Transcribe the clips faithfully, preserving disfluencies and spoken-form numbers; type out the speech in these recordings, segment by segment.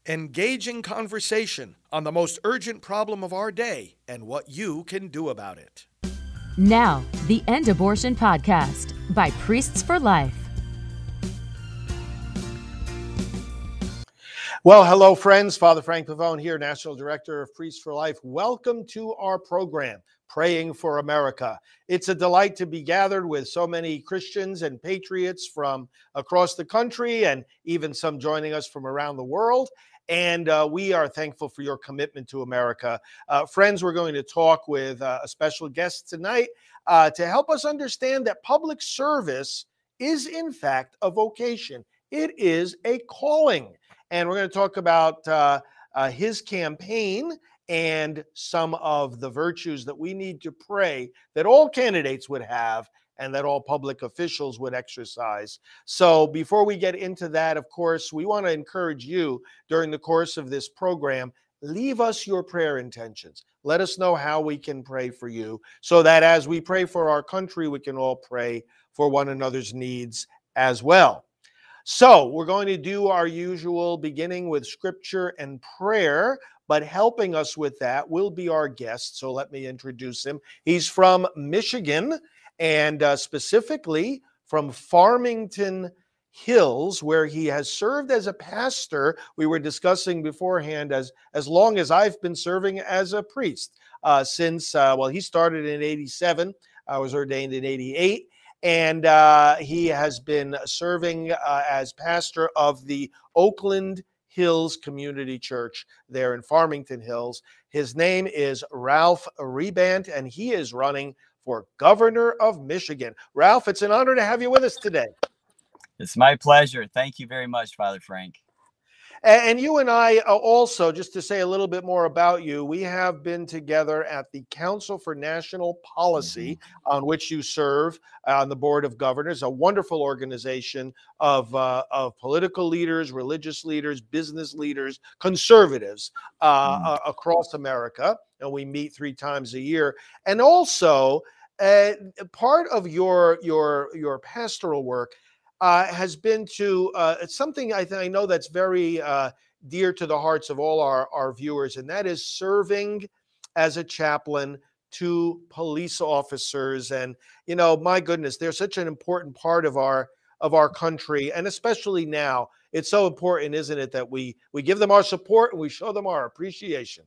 Engaging conversation on the most urgent problem of our day and what you can do about it. Now, the End Abortion Podcast by Priests for Life. Well, hello, friends. Father Frank Pavone here, National Director of Priests for Life. Welcome to our program, Praying for America. It's a delight to be gathered with so many Christians and patriots from across the country and even some joining us from around the world. And uh, we are thankful for your commitment to America. Uh, friends, we're going to talk with uh, a special guest tonight uh, to help us understand that public service is, in fact, a vocation. It is a calling. And we're going to talk about uh, uh, his campaign and some of the virtues that we need to pray that all candidates would have and that all public officials would exercise. So before we get into that, of course, we want to encourage you during the course of this program, leave us your prayer intentions. Let us know how we can pray for you so that as we pray for our country, we can all pray for one another's needs as well. So we're going to do our usual beginning with scripture and prayer, but helping us with that will be our guest. So let me introduce him. He's from Michigan and uh, specifically from Farmington Hills, where he has served as a pastor. We were discussing beforehand as, as long as I've been serving as a priest uh, since, uh, well, he started in eighty-seven. I was ordained in eighty-eight. And uh, he has been serving uh, as pastor of the Oakland Hills Community Church there in Farmington Hills. His name is Ralph Rebant, and he is running for governor of Michigan. Ralph, it's an honor to have you with us today. It's my pleasure. Thank you very much, Father Frank. And you and I also, just to say a little bit more about you, we have been together at the Council for National Policy, mm-hmm. on which you serve on the Board of Governors, a wonderful organization of, uh, of political leaders, religious leaders, business leaders, conservatives uh, mm-hmm. across America. And we meet three times a year. And also, uh, part of your, your, your pastoral work Uh, has been to uh, it's something I, th- I know that's very uh, dear to the hearts of all our, our viewers, and that is serving as a chaplain to police officers. And, you know, my goodness, they're such an important part of our of our country, and especially now. It's so important, isn't it, that we we give them our support and we show them our appreciation.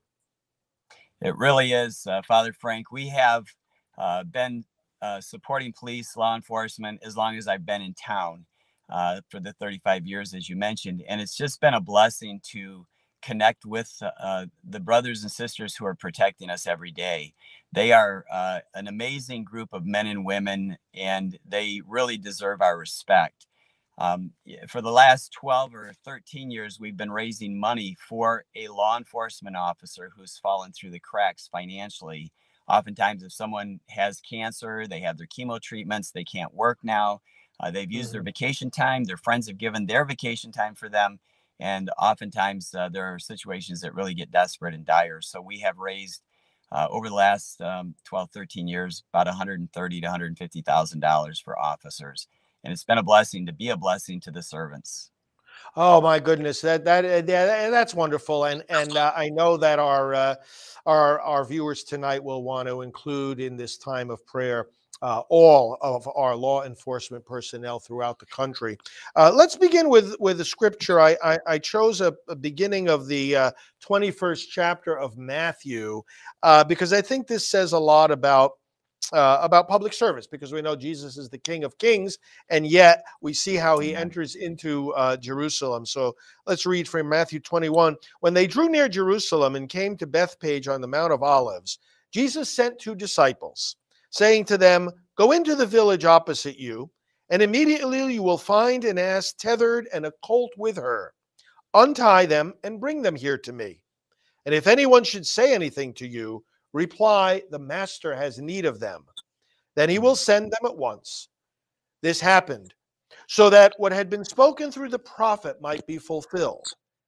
It really is, uh, Father Frank. We have uh, been Uh, supporting police, law enforcement, as long as I've been in town uh, for the thirty-five years, as you mentioned. And it's just been a blessing to connect with uh, the brothers and sisters who are protecting us every day. They are uh, an amazing group of men and women, and they really deserve our respect. Um, for the last twelve or thirteen years, we've been raising money for a law enforcement officer who's fallen through the cracks financially. Oftentimes, if someone has cancer, they have their chemo treatments, they can't work now. Uh, they've used mm-hmm. their vacation time. Their friends have given their vacation time for them. And oftentimes, uh, there are situations that really get desperate and dire. So we have raised uh, over the last um, twelve, thirteen years, about one hundred thirty thousand to one hundred fifty thousand dollars for officers. And it's been a blessing to be a blessing to the servants. Oh my goodness, that that yeah, that's wonderful, and and uh, I know that our uh, our our viewers tonight will want to include in this time of prayer uh, all of our law enforcement personnel throughout the country. Uh, let's begin with with the scripture. I I, I chose a, a beginning of the uh, twenty-first chapter of Matthew uh, because I think this says a lot about. Uh, about public service, because we know Jesus is the King of Kings, and yet we see how he enters into uh, Jerusalem. So let's read from Matthew twenty-one. When they drew near Jerusalem and came to Bethpage on the Mount of Olives, Jesus sent two disciples, saying to them, "Go into the village opposite you, and immediately you will find an ass tethered and a colt with her. Untie them and bring them here to me. And if anyone should say anything to you, reply, 'The master has need of them.' Then he will send them at once." This happened so that what had been spoken through the prophet might be fulfilled.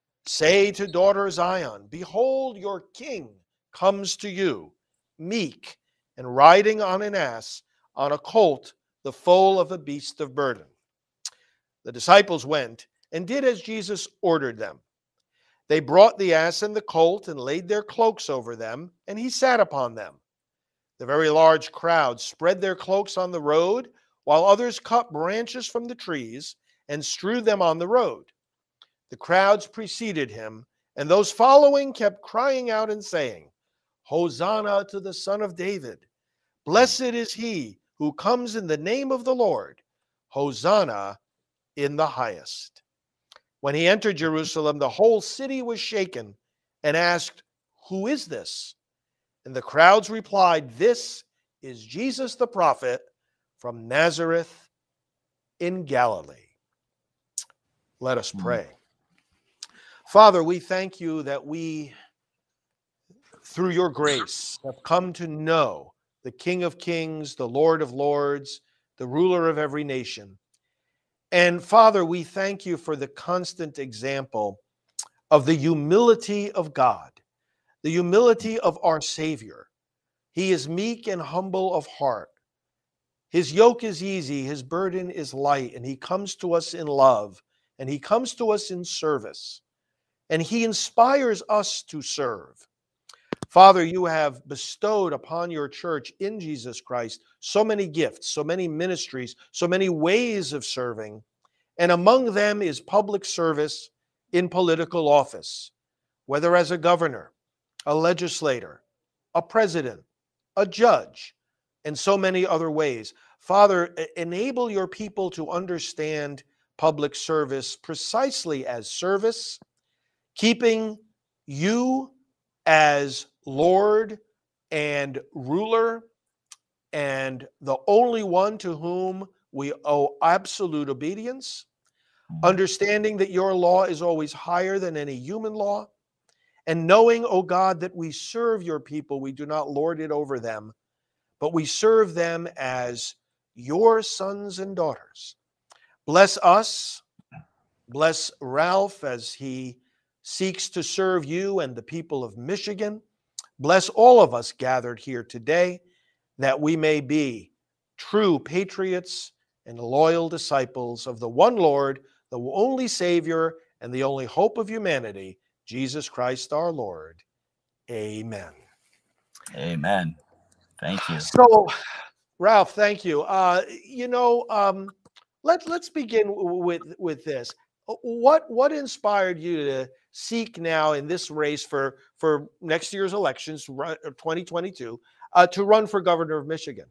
"Say to daughter Zion, behold, your king comes to you, meek and riding on an ass, on a colt, the foal of a beast of burden." The disciples went and did as Jesus ordered them. They brought the ass and the colt and laid their cloaks over them, and he sat upon them. The very large crowd spread their cloaks on the road, while others cut branches from the trees and strewed them on the road. The crowds preceded him, and those following kept crying out and saying, Hosanna to the Son of David. Blessed is he who comes in the name of the Lord. Hosanna in the highest. When he entered Jerusalem, the whole city was shaken and asked, Who is this? And the crowds replied, This is Jesus the prophet from Nazareth in Galilee. Let us pray. Father, we thank you that we, through your grace, have come to know the King of Kings, the Lord of Lords, the ruler of every nation. And Father, we thank you for the constant example of the humility of God, the humility of our Savior. He is meek and humble of heart. His yoke is easy, his burden is light, and he comes to us in love, and he comes to us in service, and he inspires us to serve. Father, you have bestowed upon your church in Jesus Christ so many gifts, so many ministries, so many ways of serving, and among them is public service in political office, whether as a governor, a legislator, a president, a judge, and so many other ways. Father, enable your people to understand public service precisely as service, keeping you as Lord and ruler and the only one to whom we owe absolute obedience, understanding that your law is always higher than any human law, and knowing, O God, that we serve your people, we do not lord it over them, but we serve them as your sons and daughters. Bless us, bless Ralph as he seeks to serve you and the people of Michigan. Bless all of us gathered here today, that we may be true patriots and loyal disciples of the one Lord, the only Savior, and the only hope of humanity, Jesus Christ our Lord. Amen. Amen. Thank you. So, Ralph, thank you. Uh, you know, um, let, let's begin with, with this. What, what inspired you to seek now in this race for, for next year's elections, twenty twenty-two, uh, to run for governor of Michigan?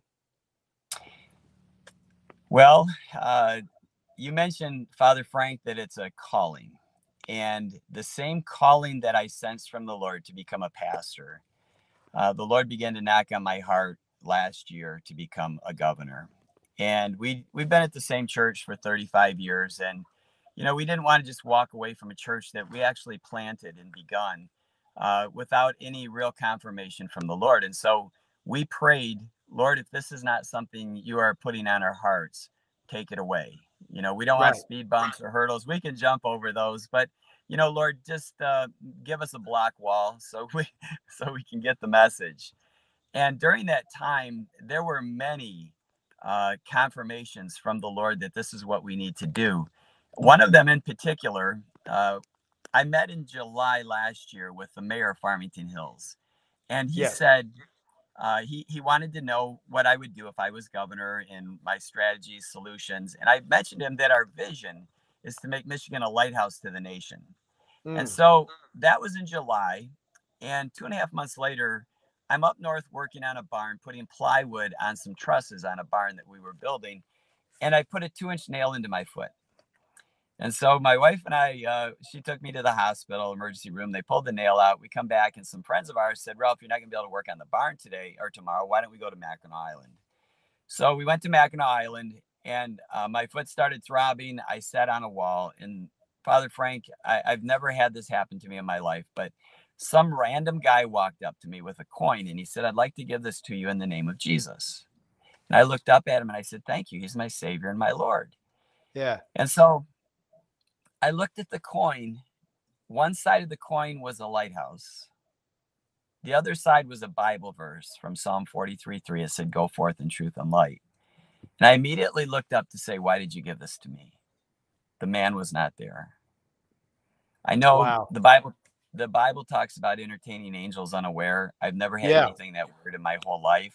Well, uh, you mentioned, Father Frank, that it's a calling. And the same calling that I sensed from the Lord to become a pastor, uh, the Lord began to knock on my heart last year to become a governor. And we, we've been at the same church for thirty-five years. And, you know, we didn't want to just walk away from a church that we actually planted and begun uh, without any real confirmation from the Lord. And so we prayed, Lord, if this is not something you are putting on our hearts, take it away. You know, we don't Right. want speed bumps or hurdles. We can jump over those, but, you know, Lord, just uh, give us a block wall so we, so we can get the message. And during that time, there were many uh, confirmations from the Lord that this is what we need to do. One of them in particular, uh, I met in July last year with the mayor of Farmington Hills, and he Yes. said, Uh, he, he wanted to know what I would do if I was governor and my strategies, solutions. And I mentioned to him that our vision is to make Michigan a lighthouse to the nation. Mm. And so that was in July. And two and a half months later, I'm up north working on a barn, putting plywood on some trusses on a barn that we were building. And I put a two inch nail into my foot. And so my wife and I, uh, she took me to the hospital emergency room. They pulled the nail out. We come back and some friends of ours said, Ralph, you're not going to be able to work on the barn today or tomorrow. Why don't we go to Mackinac Island? So we went to Mackinac Island and uh, my foot started throbbing. I sat on a wall and Father Frank, I, I've never had this happen to me in my life, but some random guy walked up to me with a coin and he said, I'd like to give this to you in the name of Jesus. And I looked up at him and I said, thank you. He's my Savior and my Lord. Yeah. And so I looked at the coin. One side of the coin was a lighthouse. The other side was a Bible verse from Psalm forty-three three. It said, go forth in truth and light. And I immediately looked up to say, why did you give this to me? The man was not there. I know Wow. the Bible, the Bible talks about entertaining angels unaware. I've never had Yeah. anything that word in my whole life.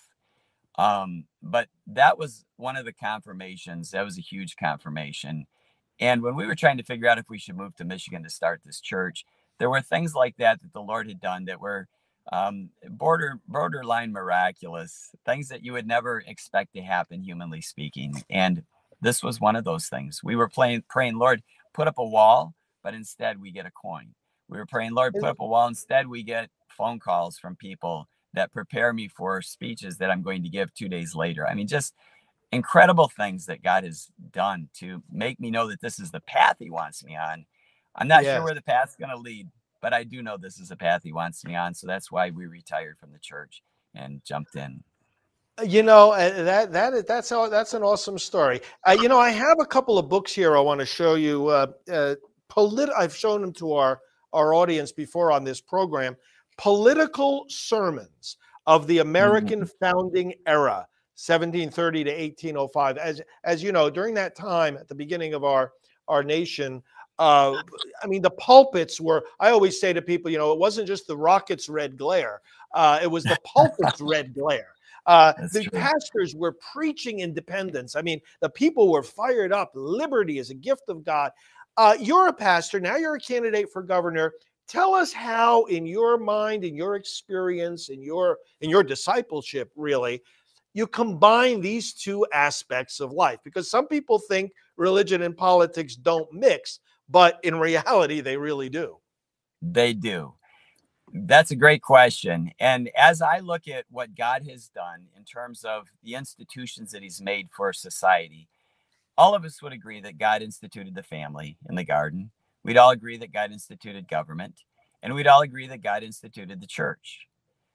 Um, but that was one of the confirmations. That was a huge confirmation. And when we were trying to figure out if we should move to Michigan to start this church, there were things like that that the Lord had done that were um, border borderline miraculous, things that you would never expect to happen, humanly speaking. And this was one of those things. We were playing, praying, Lord, put up a wall, but instead we get a coin. We were praying, Lord, put up a wall. Instead, we get phone calls from people that prepare me for speeches that I'm going to give two days later. I mean, just incredible things that God has done to make me know that this is the path he wants me on. I'm not Yes. sure where the path's going to lead, but I do know this is the path he wants me on. So that's why we retired from the church and jumped in. You know, uh, that that that's how, that's an awesome story. Uh, you know, I have a couple of books here I want to show you. Uh, uh, polit- I've shown them to our our audience before on this program. Political Sermons of the American mm-hmm. Founding Era, seventeen thirty to eighteen oh five. As as you know, during that time, at the beginning of our our nation, uh, I mean, the pulpits were. I always say to people, you know, it wasn't just the rockets' red glare; uh, it was the pulpits' red glare. Uh, the true. Pastors were preaching independence. I mean, the people were fired up. Liberty is a gift of God. Uh, you're a pastor. Now you're a candidate for governor. Tell us how, in your mind, in your experience, in your in your discipleship, really, you combine these two aspects of life. Because some people think religion and politics don't mix, but in reality, they really do. They do. That's a great question. And as I look at what God has done in terms of the institutions that he's made for society, all of us would agree that God instituted the family in the garden. We'd all agree that God instituted government, and we'd all agree that God instituted the church.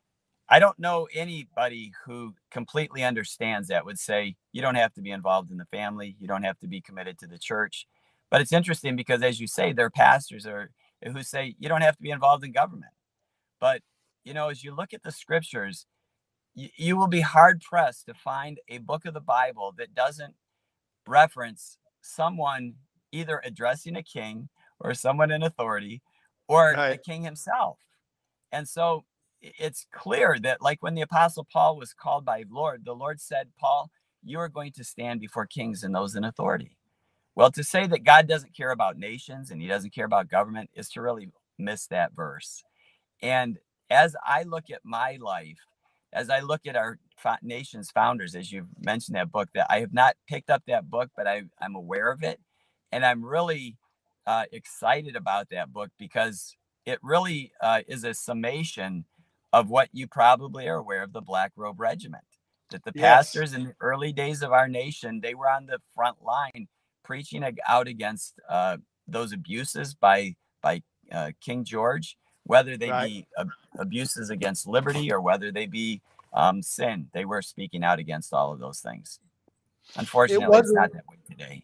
I don't know anybody who completely understands that would say, you don't have to be involved in the family. You don't have to be committed to the church. But it's interesting because, as you say, there are pastors or, who say you don't have to be involved in government. But, you know, as you look at the scriptures, you, you will be hard pressed to find a book of the Bible that doesn't reference someone either addressing a king or someone in authority or Right. the king himself. And so it's clear that, like when the Apostle Paul was called by Lord, the Lord said, Paul, you are going to stand before kings and those in authority. Well, to say that God doesn't care about nations and he doesn't care about government is to really miss that verse. And as I look at my life, as I look at our nation's founders, as you've mentioned that book, that I have not picked up that book, but I, I'm aware of it. And I'm really uh, excited about that book because it really uh, is a summation of what you probably are aware of, the Black Robe Regiment. That the Yes. pastors in the early days of our nation, they were on the front line preaching out against uh, those abuses by, by uh, King George, whether they Right. be ab- abuses against liberty or whether they be um, sin. They were speaking out against all of those things. Unfortunately, It it's not that way today.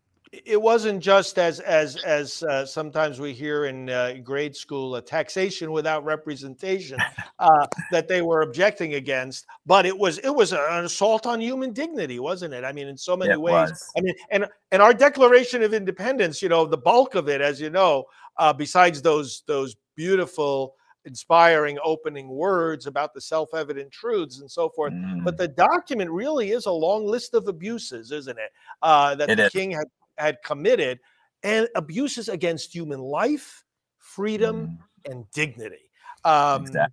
It wasn't just as as as uh, sometimes we hear in uh, grade school, a taxation without representation uh, that they were objecting against, but it was it was an assault on human dignity, wasn't it? I mean, in so many It ways. was. I mean, and and our Declaration of Independence, you know, the bulk of it, as you know, uh, besides those those beautiful, inspiring opening words about the self-evident truths and so forth, Mm, but the document really is a long list of abuses, isn't it? Uh, that It the is. king had. had committed, and abuses against human life, freedom, mm, and dignity. Um, exactly.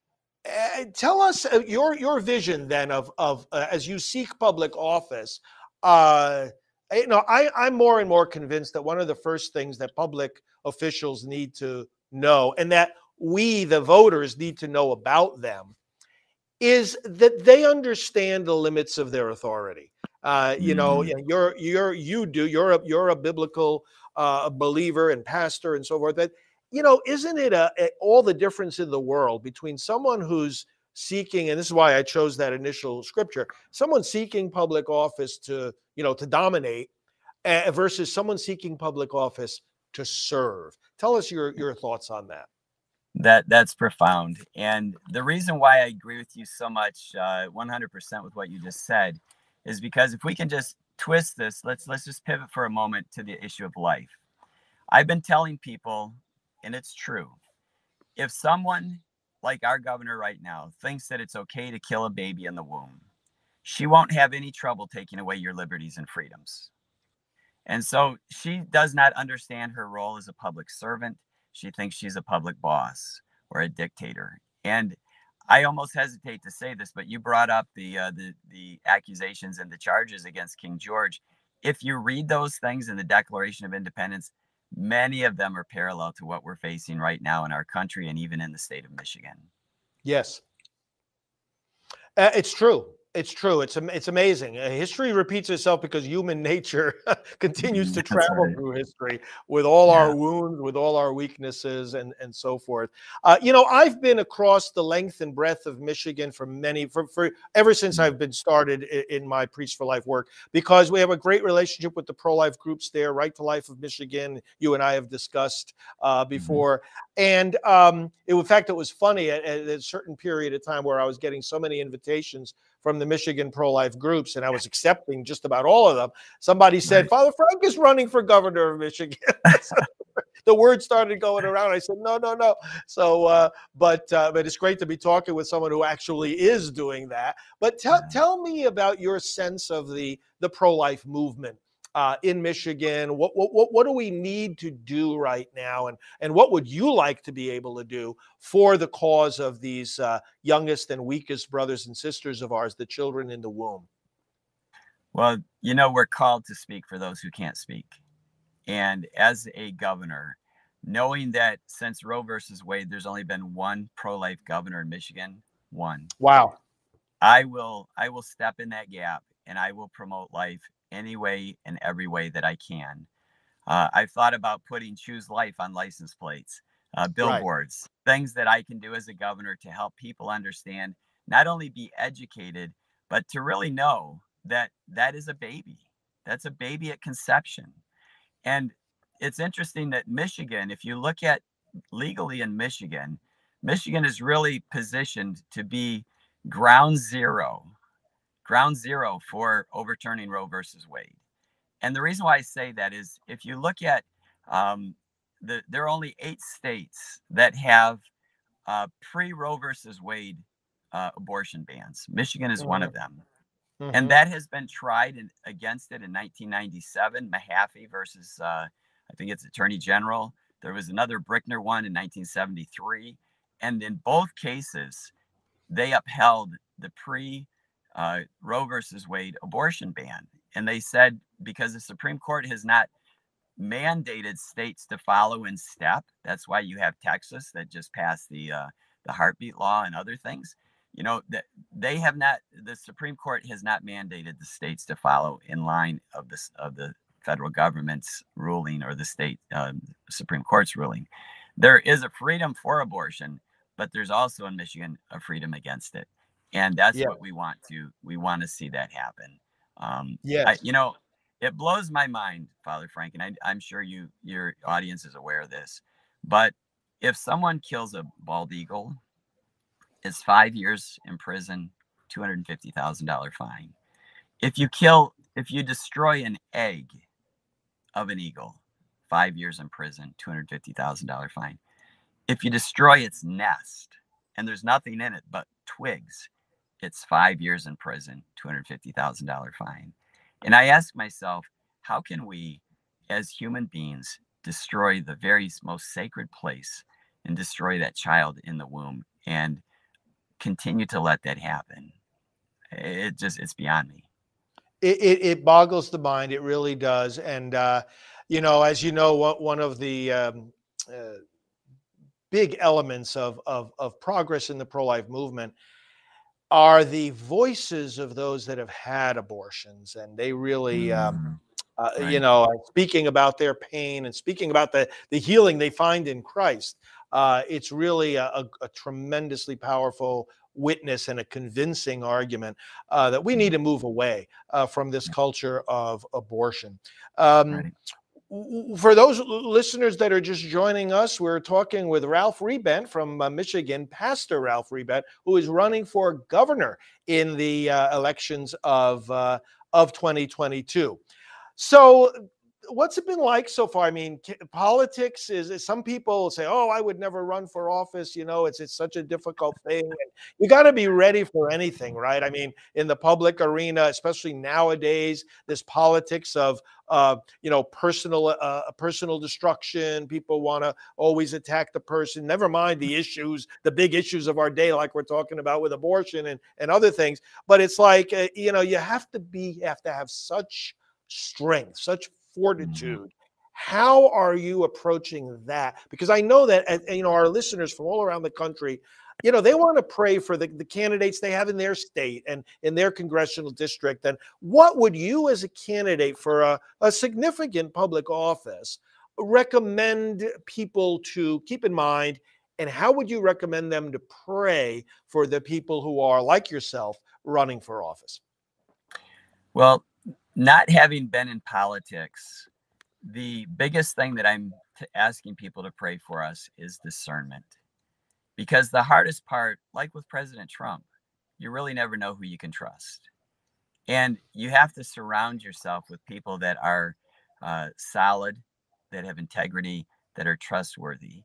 uh, tell us uh, your your vision then of of uh, as you seek public office. Uh, you know, I, I'm more and more convinced that one of the first things that public officials need to know, and that we, the voters, need to know about them, is that they understand the limits of their authority. Uh, you know, Mm, you're you're you do you're a you're a biblical uh, believer and pastor and so forth. That, you know, isn't it a, a, all the difference in the world between someone who's seeking, and this is why I chose that initial scripture, someone seeking public office to, you know, to dominate, uh, versus someone seeking public office to serve. Tell us your your thoughts on that. That that's profound. And the reason why I agree with you so much, uh, one hundred percent with what you just said, is because if we can just twist this, let's let's just pivot for a moment to the issue of life. I've been telling people, and it's true, if someone like our governor right now thinks that it's okay to kill a baby in the womb, she won't have any trouble taking away your liberties and freedoms. And so she does not understand her role as a public servant. She thinks she's a public boss or a dictator. And I almost hesitate to say this, but you brought up the uh, the the accusations and the charges against King George. If you read those things in the Declaration of Independence, many of them are parallel to what we're facing right now in our country and even in the state of Michigan. Yes, uh, it's true. It's true. It's it's amazing. Uh, history repeats itself because human nature continues to That's travel right. through history with all Yeah. our wounds, with all our weaknesses, and and so forth. Uh, you know, I've been across the length and breadth of Michigan for many, for, for ever since I've been started in, in my Priests for Life work, because we have a great relationship with the pro-life groups there. Right to Life of Michigan, you and I have discussed uh, before. And um, it, in fact, it was funny at, at a certain period of time where I was getting so many invitations from the Michigan pro-life groups, and I was accepting just about all of them. Somebody said, Right. Father Frank is running for governor of Michigan. The word started going around. I said, no, no, no. So, uh, but uh, but it's great to be talking with someone who actually is doing that. But tell Yeah. tell me about your sense of the the pro-life movement uh, in Michigan. What, what what do we need to do right now, and and what would you like to be able to do for the cause of these uh, youngest and weakest brothers and sisters of ours, the children in the womb? Well, you know, we're called to speak for those who can't speak. And as a governor, knowing that since Roe versus Wade, there's only been one pro-life governor in Michigan, one, Wow. I will I will step in that gap and I will promote life any way and every way that I can. Uh, I've thought about putting Choose Life on license plates, uh, billboards, things that I can do as a governor to help people understand, not only be educated, but to really know that that is a baby. That's a baby at conception. And it's interesting that Michigan, if you look at legally in Michigan, Michigan is really positioned to be ground zero, ground zero for overturning Roe versus Wade. And the reason why I say that is if you look at um, the, there are only eight states that have uh, pre-Roe versus Wade uh, abortion bans. Michigan is one of them. Mhm. And that has been tried in, against it in nineteen ninety-seven, Mahaffey versus, uh, I think it's Attorney General. There was another Brickner one in nineteen seventy-three. And in both cases, they upheld the pre uh, Roe versus Wade abortion ban. And they said, because the Supreme Court has not mandated states to follow in step, that's why you have Texas that just passed the, uh, the heartbeat law and other things. You know, that they have not, the Supreme Court has not mandated the states to follow in line of this, of the federal government's ruling or the state um, Supreme Court's ruling. There is a freedom for abortion, but there's also in Michigan a freedom against it. And that's Yeah. what we want to, we want to see that happen. Um, Yes. I, you know, it blows my mind, Father Frank, and I, I'm sure you, your audience is aware of this, but if someone kills a bald eagle, it's five years in prison, two hundred fifty thousand dollars fine. If you kill, if you destroy an egg of an eagle, five years in prison, two hundred fifty thousand dollars fine. If you destroy its nest and there's nothing in it but twigs, it's five years in prison, two hundred fifty thousand dollars fine. And I ask myself, how can we as human beings destroy the very most sacred place and destroy that child in the womb and continue to let that happen? It just, it's beyond me. It, it, it boggles the mind. It really does. And, uh, you know, as you know, one, one of the um, uh, big elements of, of, of progress in the pro-life movement are the voices of those that have had abortions. And they really, um, uh, Right. you know, speaking about their pain and speaking about the, the healing they find in Christ. Uh, it's really a, a, a tremendously powerful witness and a convincing argument uh, that we need to move away uh, from this culture of abortion. Um, Right. w- For those l- listeners that are just joining us, we're talking with Ralph Rebent from uh, Michigan, Pastor Ralph Rebent, who is running for governor in the uh, elections of uh, of twenty twenty-two. So what's it been like so far? I mean, ca- politics is, is some people say, "Oh, I would never run for office." You know, it's it's such a difficult thing. And you got to be ready for anything, right? I mean, in the public arena, especially nowadays, this politics of uh, you know, personal uh, personal destruction. People want to always attack the person. Never mind the issues, the big issues of our day, like we're talking about with abortion and and other things. But it's like uh, you know, you have to be have to have such strength, such fortitude. How are you approaching that? Because I know that uh, you know, our listeners from all around the country, you know, they want to pray for the, the candidates they have in their state and in their congressional district. And what would you, as a candidate for a, a significant public office, recommend people to keep in mind? And how would you recommend them to pray for the people who are, like yourself, running for office? Well, not having been in politics, the biggest thing that I'm t- asking people to pray for us is discernment. Because the hardest part, like with President Trump, you really never know who you can trust. And you have to surround yourself with people that are uh, solid, that have integrity, that are trustworthy.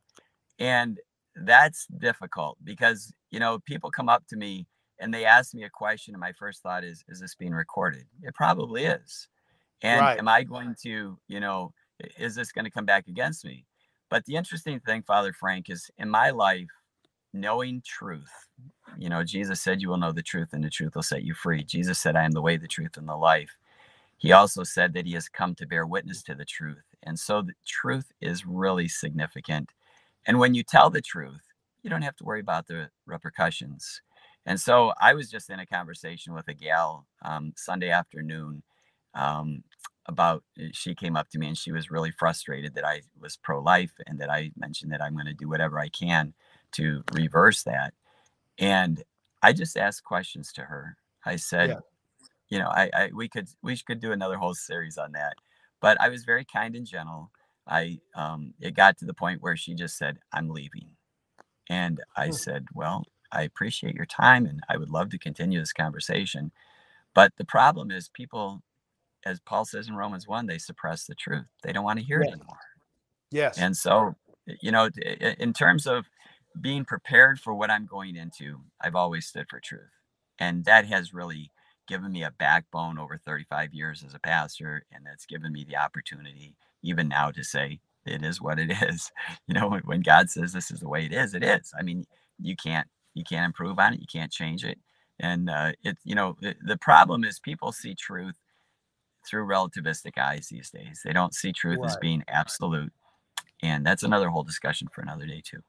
And that's difficult because, you know, people come up to me and they ask me a question, and my first thought is, is this being recorded? It probably is. And Right. am I going to, you know, is this going to come back against me? But the interesting thing, Father Frank, is in my life, knowing truth. You know, Jesus said, you will know the truth and the truth will set you free. Jesus said, I am the way, the truth, and the life. He also said that he has come to bear witness to the truth. And so the truth is really significant. And when you tell the truth, you don't have to worry about the repercussions. And so I was just in a conversation with a gal um, Sunday afternoon um, about, she came up to me and she was really frustrated that I was pro-life and that I mentioned that I'm going to do whatever I can to reverse that. And I just asked questions to her. I said, Yeah. you know, I, I we could we could do another whole series on that. But I was very kind and gentle. I um it got to the point where she just said, I'm leaving. And I Hmm. said, well, I appreciate your time and I would love to continue this conversation. But the problem is people, as Paul says in Romans one, they suppress the truth. They don't want to hear it Yeah. anymore. Yes. And so, you know, i- in terms of being prepared for what I'm going into, I've always stood for truth. And that has really given me a backbone over thirty-five years as a pastor. And that's given me the opportunity, even now, to say, it is what it is. You know, when, when God says this is the way it is, it is. I mean, you can't, you can't improve on it. You can't change it. And uh, it, you know, the, the problem is people see truth through relativistic eyes these days. They don't see truth as Right. being absolute. And that's another whole discussion for another day, too.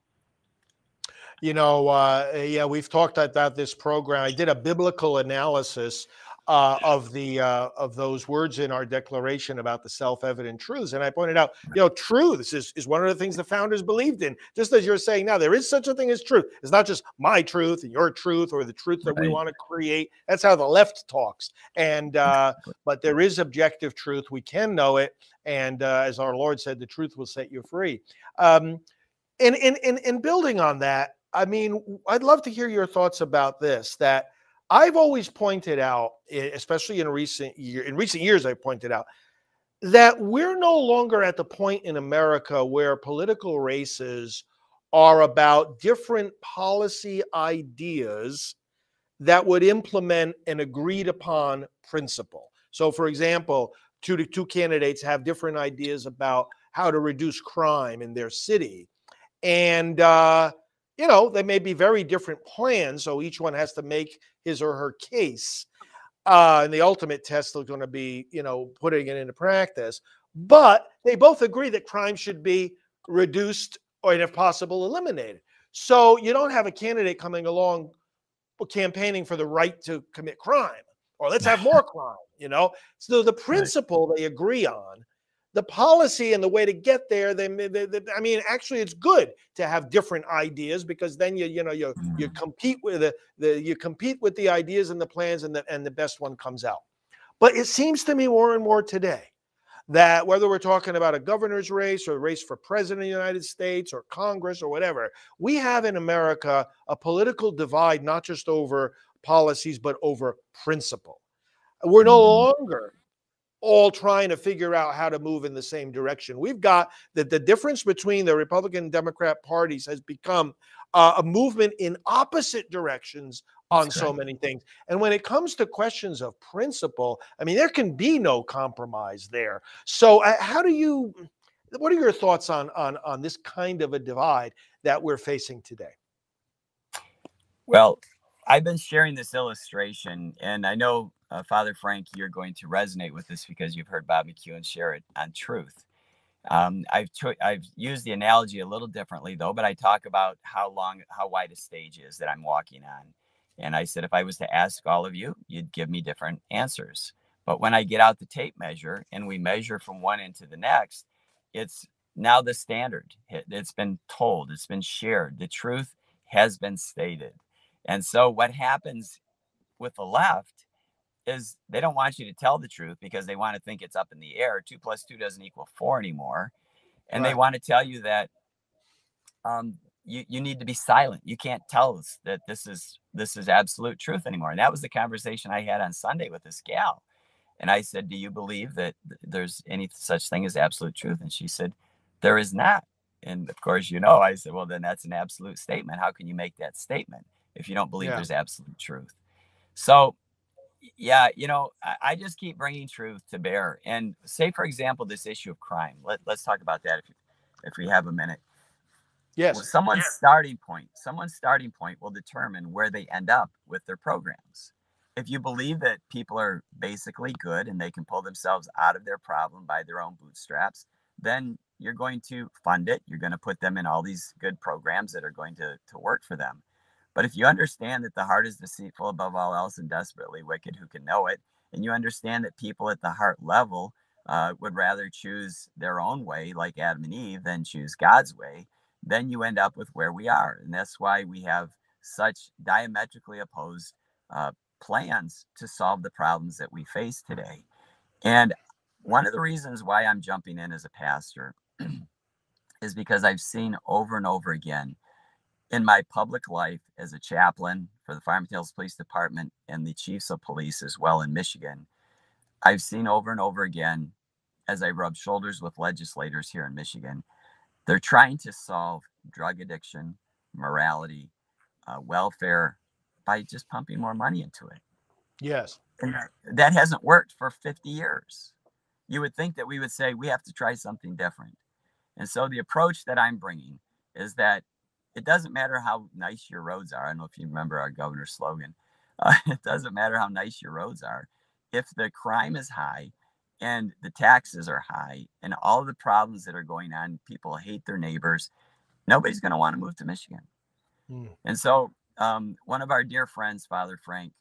You know, uh, yeah, we've talked about this program. I did a biblical analysis uh, of the uh, of those words in our declaration about the self-evident truths, and I pointed out, you know, truths is, is one of the things the founders believed in. Just as you're saying now, there is such a thing as truth. It's not just my truth and your truth or the truth that we Right. want to create. That's how the left talks. And uh, but there is objective truth. We can know it, and uh, as our Lord said, the truth will set you free. Um, and in in in building on that, I mean, I'd love to hear your thoughts about this. That I've always pointed out, e- especially in recent year, in recent years, I pointed out that we're no longer at the point in America where political races are about different policy ideas that would implement an agreed upon principle. So, for example, two to two candidates have different ideas about how to reduce crime in their city. And, uh, you know, they may be very different plans. So each one has to make his or her case. Uh, and the ultimate test is going to be, you know, putting it into practice. But they both agree that crime should be reduced or, if possible, eliminated. So you don't have a candidate coming along campaigning for the right to commit crime or let's have more crime, you know? So the principle they agree on, the policy and the way to get there, they, they, they I mean, actually it's good to have different ideas because then you, you know, you, you compete with the, the, you compete with the ideas and the plans and the, and the best one comes out. But it seems to me more and more today that whether we're talking about a governor's race or a race for president of the United States or Congress or whatever, we have in America a political divide, not just over policies, but over principle. We're no longer all trying to figure out how to move in the same direction. We've got that the difference between the Republican and Democrat parties has become uh, a movement in opposite directions on That's so correct. many things. And when it comes to questions of principle, I mean, there can be no compromise there. So uh, how do you, what are your thoughts on, on, on this kind of a divide that we're facing today? Well, I've been sharing this illustration, and I know, uh, Father Frank, you're going to resonate with this because you've heard Bob McEwen share it on truth. Um, I've cho- I've used the analogy a little differently, though, but I talk about how long, how wide a stage is that I'm walking on. And I said, if I was to ask all of you, you'd give me different answers. But when I get out the tape measure and we measure from one end to the next, it's now the standard. It, it's been told, it's been shared. The truth has been stated. And so what happens with the left is they don't want you to tell the truth because they want to think it's up in the air. Two plus two doesn't equal four anymore. And right. They want to tell you that um, you, you need to be silent. You can't tell us that this is this is absolute truth anymore. And that was the conversation I had on Sunday with this gal. And I said, do you believe that there's any such thing as absolute truth? And she said, there is not. And of course, you know, I said, well, then that's an absolute statement. How can you make that statement if you don't believe yeah. there's absolute truth? So, yeah, you know, I, I just keep bringing truth to bear. And say, for example, this issue of crime. Let, let's talk about that if, you, if we have a minute. Yes. Well, someone's yeah. starting point, someone's starting point will determine where they end up with their programs. If you believe that people are basically good and they can pull themselves out of their problem by their own bootstraps, then you're going to fund it. You're going to put them in all these good programs that are going to, to work for them. But if you understand that the heart is deceitful above all else and desperately wicked, who can know it? And you understand that people at the heart level uh, would rather choose their own way, like Adam and Eve, than choose God's way, then you end up with where we are. And that's why we have such diametrically opposed uh, plans to solve the problems that we face today. And one of the reasons why I'm jumping in as a pastor is because I've seen over and over again in my public life as a chaplain for the Farmington Hills Police Department and the chiefs of police as well in Michigan, I've seen over and over again as I rub shoulders with legislators here in Michigan, they're trying to solve drug addiction, morality, uh, welfare by just pumping more money into it. Yes. And that hasn't worked for fifty years. You would think that we would say we have to try something different. And so the approach that I'm bringing is that it doesn't matter how nice your roads are. I don't know if you remember our governor's slogan. Uh, it doesn't matter how nice your roads are. If the crime is high and the taxes are high and all the problems that are going on, people hate their neighbors, nobody's going to want to move to Michigan. Mm. And so um, one of our dear friends, Father Frank,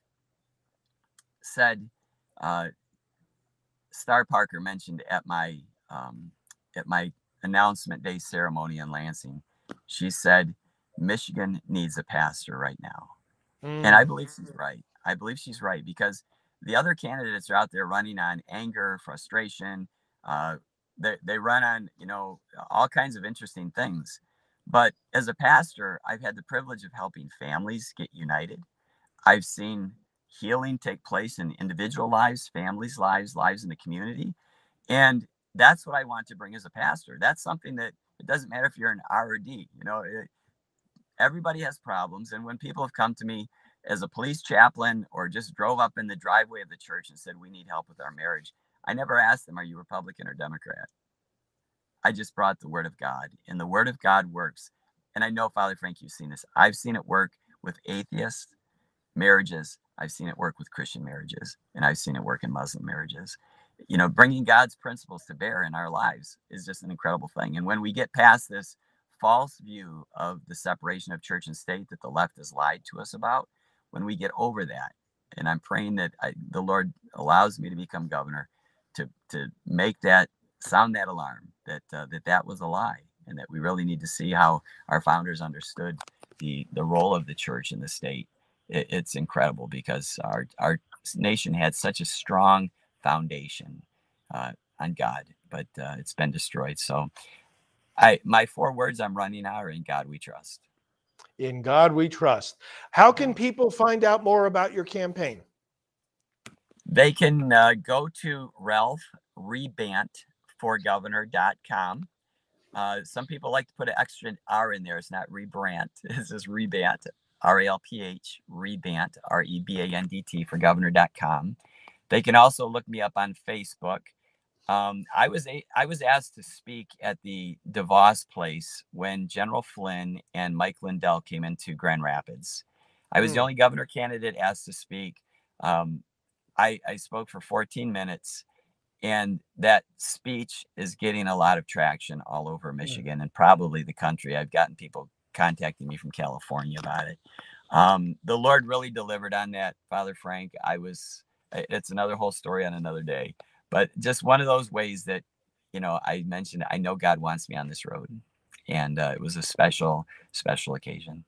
said, uh, Star Parker mentioned at my um, at my announcement day ceremony in Lansing, she said, Michigan needs a pastor right now. Mm. And I believe she's right. I believe she's right because the other candidates are out there running on anger, frustration. Uh, they, they run on, you know, all kinds of interesting things. But as a pastor, I've had the privilege of helping families get united. I've seen healing take place in individual lives, families' lives, lives in the community. And that's what I want to bring as a pastor. That's something that it doesn't matter if you're an R or D, you know, it, everybody has problems. And when people have come to me as a police chaplain or just drove up in the driveway of the church and said, we need help with our marriage, I never asked them, are you Republican or Democrat? I just brought the word of God, and the word of God works. And I know, Father Frank, you've seen this. I've seen it work with atheist marriages. I've seen it work with Christian marriages, and I've seen it work in Muslim marriages. You know, bringing God's principles to bear in our lives is just an incredible thing. And when we get past this false view of the separation of church and state that the left has lied to us about, when we get over that, and I'm praying that I, the Lord allows me to become governor, to to make that, sound that alarm, that uh, that that was a lie, and that we really need to see how our founders understood the the role of the church in the state. It, it's incredible because our our nation had such a strong foundation uh, on God, but uh, it's been destroyed. So I my four words I'm running are, in God we trust. In God we trust. How can people find out more about your campaign? They can uh, go to Ralph Rebant for governor dot com. Uh, some people like to put an extra R in there. It's not Rebrant. This is Rebant, R A L P H, Rebant, R E B A N D T for governor dot com. They can also look me up on Facebook. Um, I was a, I was asked to speak at the DeVos place when General Flynn and Mike Lindell came into Grand Rapids. I was mm. the only governor candidate asked to speak. Um, I, I spoke for fourteen minutes, and that speech is getting a lot of traction all over Michigan mm. and probably the country. I've gotten people contacting me from California about it. Um, the Lord really delivered on that, Father Frank. I was, it's another whole story on another day. But just one of those ways that, you know, I mentioned, I know God wants me on this road. And uh, it was a special, special occasion.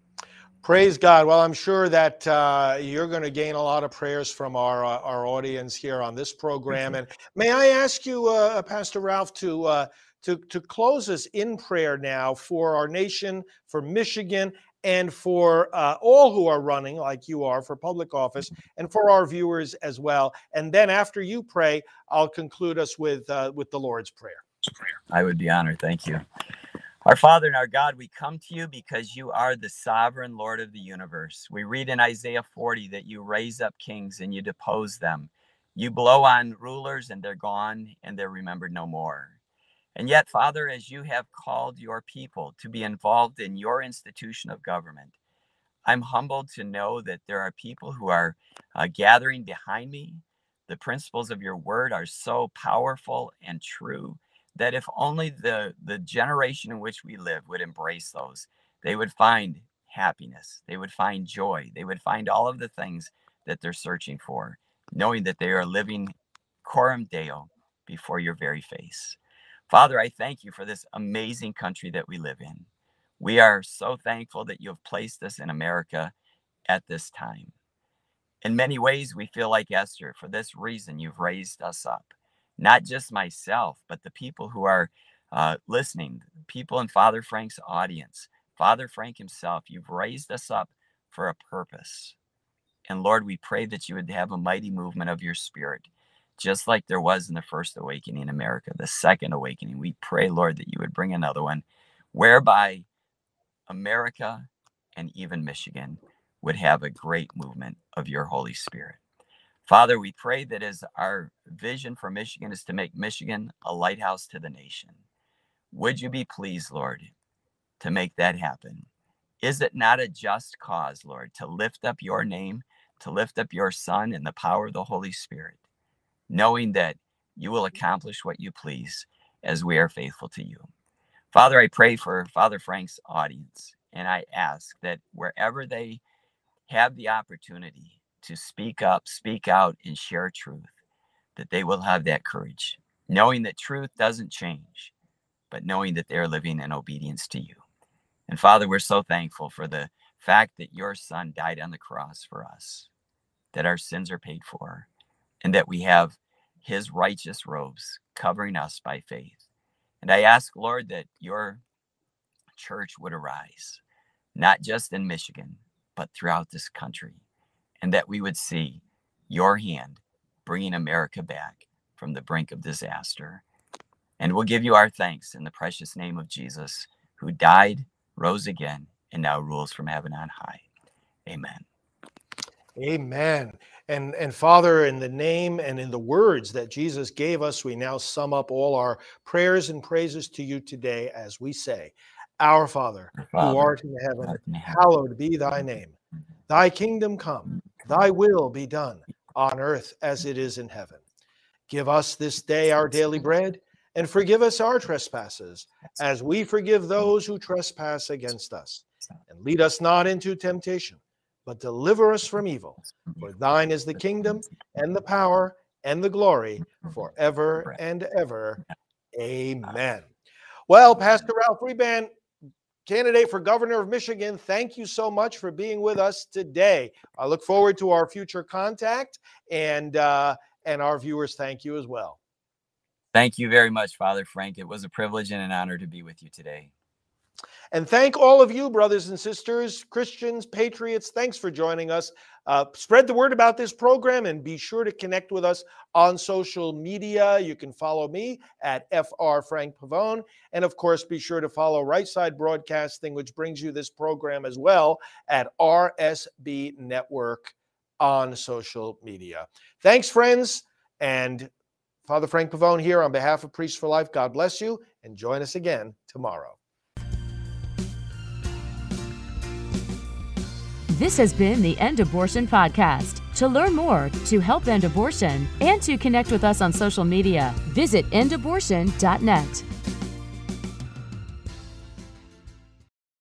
Praise God. Well, I'm sure that uh, you're going to gain a lot of prayers from our uh, our audience here on this program. And may I ask you, uh, Pastor Ralph, to, uh, to, to close us in prayer now for our nation, for Michigan, and for uh, all who are running, like you are, for public office, and for our viewers as well. And then after you pray, I'll conclude us with uh, with the Lord's Prayer. I would be honored. Thank you. Our Father and our God, we come to you because you are the sovereign Lord of the universe. We read in Isaiah forty that you raise up kings and you depose them. You blow on rulers and they're gone and they're remembered no more. And yet, Father, as you have called your people to be involved in your institution of government, I'm humbled to know that there are people who are uh, gathering behind me. The principles of your word are so powerful and true that if only the, the generation in which we live would embrace those, they would find happiness, they would find joy, they would find all of the things that they're searching for, knowing that they are living coram Deo before your very face. Father, I thank you for this amazing country that we live in. We are so thankful that you have placed us in America at this time. In many ways, we feel like Esther. For this reason, you've raised us up. Not just myself, but the people who are uh, listening, people in Father Frank's audience, Father Frank himself. You've raised us up for a purpose. And Lord, we pray that you would have a mighty movement of your spirit, just like there was in the first awakening in America, the second awakening. We pray, Lord, that you would bring another one whereby America and even Michigan would have a great movement of your Holy Spirit. Father, we pray that as our vision for Michigan is to make Michigan a lighthouse to the nation, would you be pleased, Lord, to make that happen? Is it not a just cause, Lord, to lift up your name, to lift up your Son in the power of the Holy Spirit, knowing that you will accomplish what you please as we are faithful to you? Father, I pray for Father Frank's audience, and I ask that wherever they have the opportunity to speak up, speak out, and share truth, that they will have that courage, knowing that truth doesn't change, but knowing that they're living in obedience to you. And Father, we're so thankful for the fact that your Son died on the cross for us, that our sins are paid for, and that we have his righteous robes covering us by faith. And I ask, Lord, that your church would arise, not just in Michigan, but throughout this country, and that we would see your hand bringing America back from the brink of disaster. And we'll give you our thanks in the precious name of Jesus, who died, rose again, and now rules from heaven on high. Amen. Amen. And, and Father, in the name and in the words that Jesus gave us, we now sum up all our prayers and praises to you today as we say, Our Father, our Father who art in heaven, art in heaven, hallowed be thy name. Thy kingdom come, thy will be done on earth as it is in heaven. Give us this day our daily bread, and forgive us our trespasses, as we forgive those who trespass against us. And lead us not into temptation, but deliver us from evil. For thine is the kingdom, and the power, and the glory, forever and ever. Amen. Well, Pastor Ralph Rebant, candidate for governor of Michigan, thank you so much for being with us today. I look forward to our future contact, and uh, and our viewers thank you as well. Thank you very much, Father Frank. It was a privilege and an honor to be with you today. And thank all of you, brothers and sisters, Christians, patriots. Thanks for joining us. Uh, spread the word about this program and be sure to connect with us on social media. You can follow me at F R Frank Pavone. And of course, be sure to follow Right Side Broadcasting, which brings you this program as well, at R S B Network on social media. Thanks, friends. And Father Frank Pavone here on behalf of Priests for Life. God bless you, and join us again tomorrow. This has been the End Abortion Podcast. To learn more, to help end abortion, and to connect with us on social media, visit end abortion dot net.